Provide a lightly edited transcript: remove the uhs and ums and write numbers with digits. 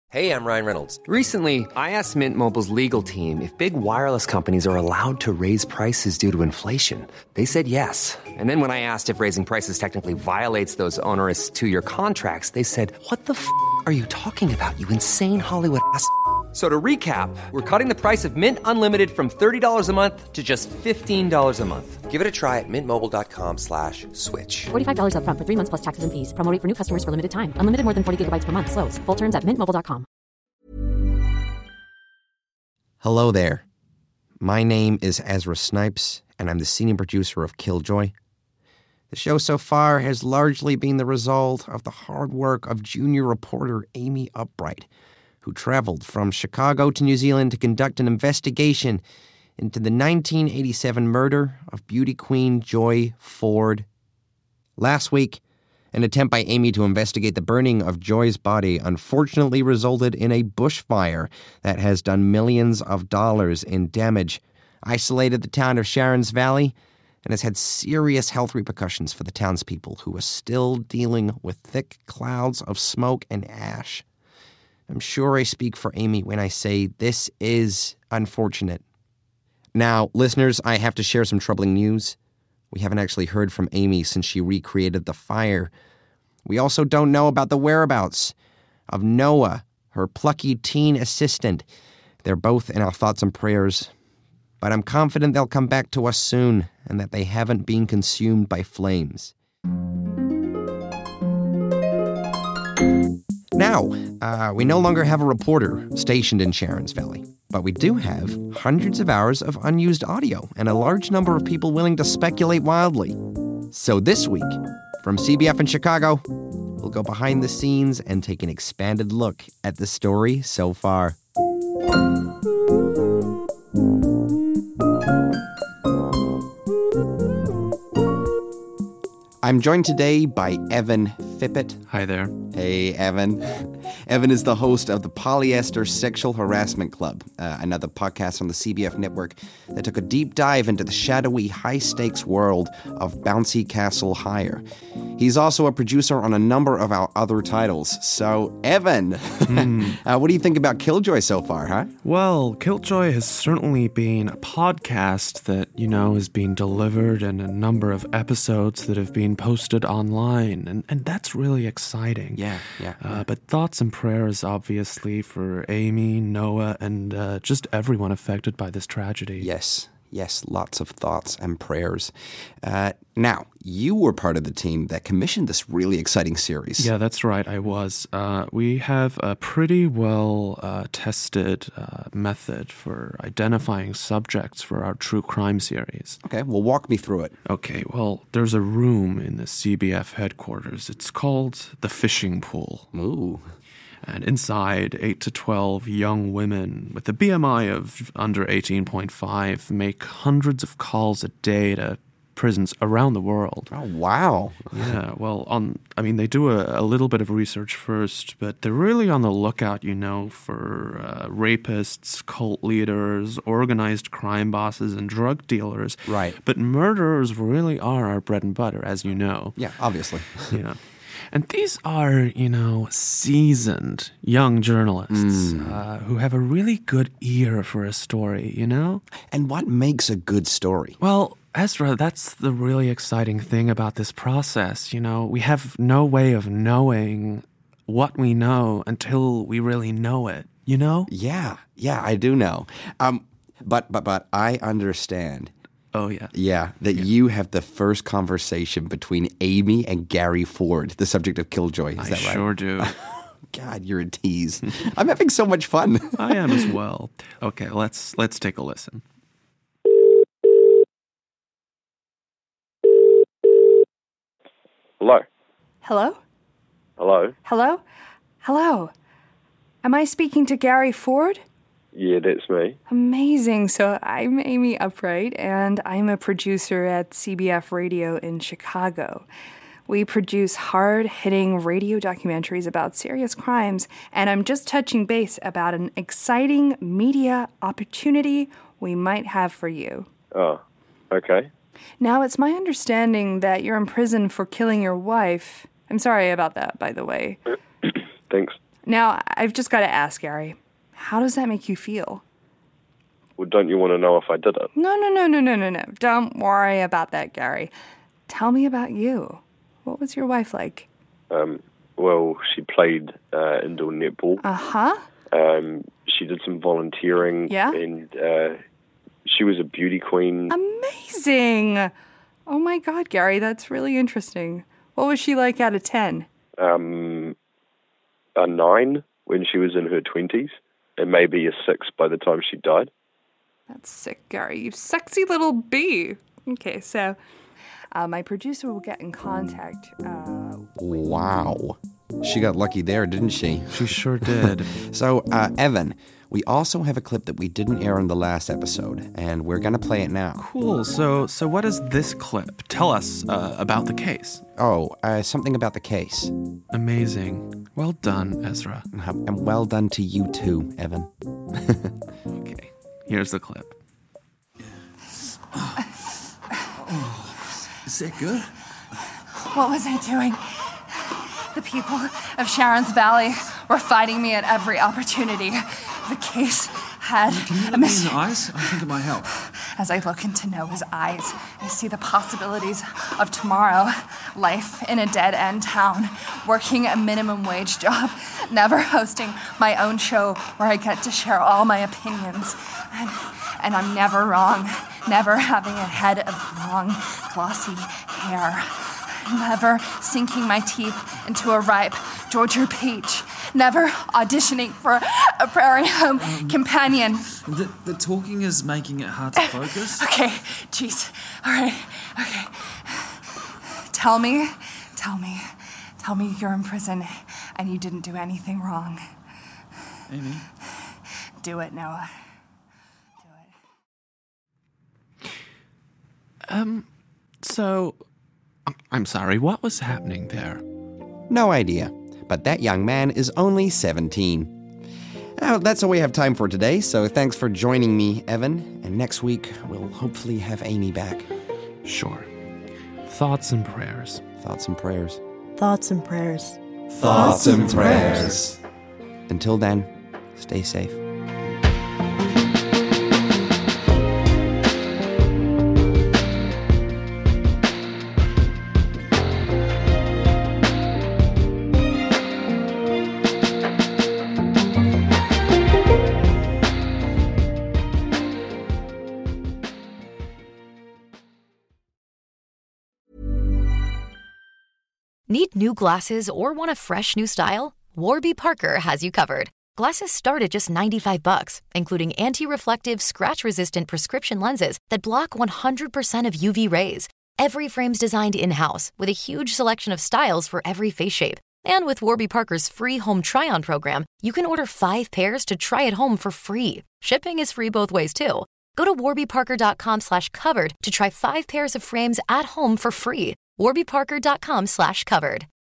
Hey, I'm Ryan Reynolds. Recently, I asked Mint Mobile's legal team if big wireless companies are allowed to raise prices due to inflation. They said yes. And then when I asked if raising prices technically violates those onerous two-year contracts, they said, "What the f*** are you talking about, you insane Hollywood ass?" So to recap, we're cutting the price of Mint Unlimited from $30 a month to just $15 a month. Give it a try at mintmobile.com/switch. $45 up front for 3 months plus taxes and fees. Promo rate for new customers for limited time. Unlimited more than 40 gigabytes per month. Slows full terms at mintmobile.com. Hello there. My name is Ezra Snipes, and I'm the senior producer of Killjoy. The show so far has largely been the result of the hard work of junior reporter Amy Upright, who traveled from Chicago to New Zealand to conduct an investigation into the 1987 murder of beauty queen Joy Ford. Last week, an attempt by Amy to investigate the burning of Joy's body unfortunately resulted in a bushfire that has done millions of dollars in damage, isolated the town of Sharon's Valley, and has had serious health repercussions for the townspeople who are still dealing with thick clouds of smoke and ash. I'm sure I speak for Amy when I say this is unfortunate. Now, listeners, I have to share some troubling news. We haven't actually heard from Amy since she recreated the fire. We also don't know about the whereabouts of Noah, her plucky teen assistant. They're both in our thoughts and prayers. But I'm confident they'll come back to us soon and that they haven't been consumed by flames. Now, we no longer have a reporter stationed in Sharon's Valley, but we do have hundreds of hours of unused audio and a large number of people willing to speculate wildly. So this week, from CBF in Chicago, we'll go behind the scenes and take an expanded look at the story so far. I'm joined today by Evan Fippett. Hi there. Hey, Evan. Evan is the host of the Polyester Sexual Harassment Club, another podcast on the CBF network that took a deep dive into the shadowy, high-stakes world of Bouncy Castle Hire. He's also a producer on a number of our other titles. So, Evan, what do you think about Killjoy so far, huh? Well, Killjoy has certainly been a podcast that, has been delivered and a number of episodes that have been posted online, and that's really exciting. Yeah. But thoughts and prayers, obviously, for Amy, Noah, and just everyone affected by this tragedy. Yes, lots of thoughts and prayers. Now, you were part of the team that commissioned this really exciting series. Yeah, that's right, I was. We have a pretty well-tested method for identifying subjects for our true crime series. Okay, well, walk me through it. Okay, well, there's a room in the CBF headquarters. It's called the fishing pool. Ooh. And inside, 8 to 12 young women with a BMI of under 18.5 make hundreds of calls a day to prisons around the world. Oh, wow. Yeah, well, they do a little bit of research first, but they're really on the lookout, for rapists, cult leaders, organized crime bosses, and drug dealers. Right. But murderers really are our bread and butter, as you know. Yeah, obviously. Yeah. And these are, seasoned young journalists who have a really good ear for a story, And what makes a good story? Well, Ezra, that's the really exciting thing about this process. We have no way of knowing what we know until we really know it, Yeah, I do know. But I understand. Oh, yeah. Yeah, you have the first conversation between Amy and Gary Ford, the subject of Killjoy. Is that right? I sure do. God, you're a tease. I'm having so much fun. I am as well. Okay, let's take a listen. Hello. Hello? Hello. Hello? Hello. Am I speaking to Gary Ford? Yeah, that's me. Amazing. So I'm Amy Upright, and I'm a producer at CBF Radio in Chicago. We produce hard-hitting radio documentaries about serious crimes, and I'm just touching base about an exciting media opportunity we might have for you. Oh, okay. Now, it's my understanding that you're in prison for killing your wife. I'm sorry about that, by the way. Thanks. Now, I've just got to ask, Gary, how does that make you feel? Well, don't you want to know if I did it? No. Don't worry about that, Gary. Tell me about you. What was your wife like? Well, she played indoor netball. Uh-huh. She did some volunteering. Yeah? And she was a beauty queen. Amazing! Oh my God, Gary, that's really interesting. What was she like out of 10? A 9 when she was in her 20s, and maybe a 6 by the time she died. That's sick, Gary. You sexy little bee. Okay, so my producer will get in contact. Wow. She got lucky there, didn't she? She sure did. So, Evan, we also have a clip that we didn't air in the last episode, and we're going to play it now. Cool. So what is this clip? Tell us about the case. Oh, something about the case. Amazing. Well done, Ezra. And well done to you too, Evan. Okay, here's the clip. Is that good? What was I doing? The people of Sharon's Valley were fighting me at every opportunity. The case had Can you look me in the eyes? I think it might help. As I look into Noah's eyes, I see the possibilities of tomorrow. Life in a dead-end town, working a minimum wage job, never hosting my own show where I get to share all my opinions. And I'm never wrong, never having a head of long, glossy hair. Never sinking my teeth into a ripe Georgia peach. Never auditioning for a prairie home companion. The talking is making it hard to focus. Okay, jeez. All right, okay. Tell me you're in prison and you didn't do anything wrong. Amy? Do it, Noah. Do it. So, I'm sorry, what was happening there? No idea, but that young man is only 17. Now, that's all we have time for today, so thanks for joining me, Evan. And next week, we'll hopefully have Amy back. Sure. Thoughts and prayers. Thoughts and prayers. Thoughts and prayers. Thoughts and prayers. Until then, stay safe. Need new glasses or want a fresh new style? Warby Parker has you covered. Glasses start at just $95, including anti-reflective, scratch-resistant prescription lenses that block 100% of UV rays. Every frame's designed in-house with a huge selection of styles for every face shape. And with Warby Parker's free home try-on program, you can order 5 pairs to try at home for free. Shipping is free both ways, too. Go to warbyparker.com/covered to try 5 pairs of frames at home for free. warbyparker.com/covered.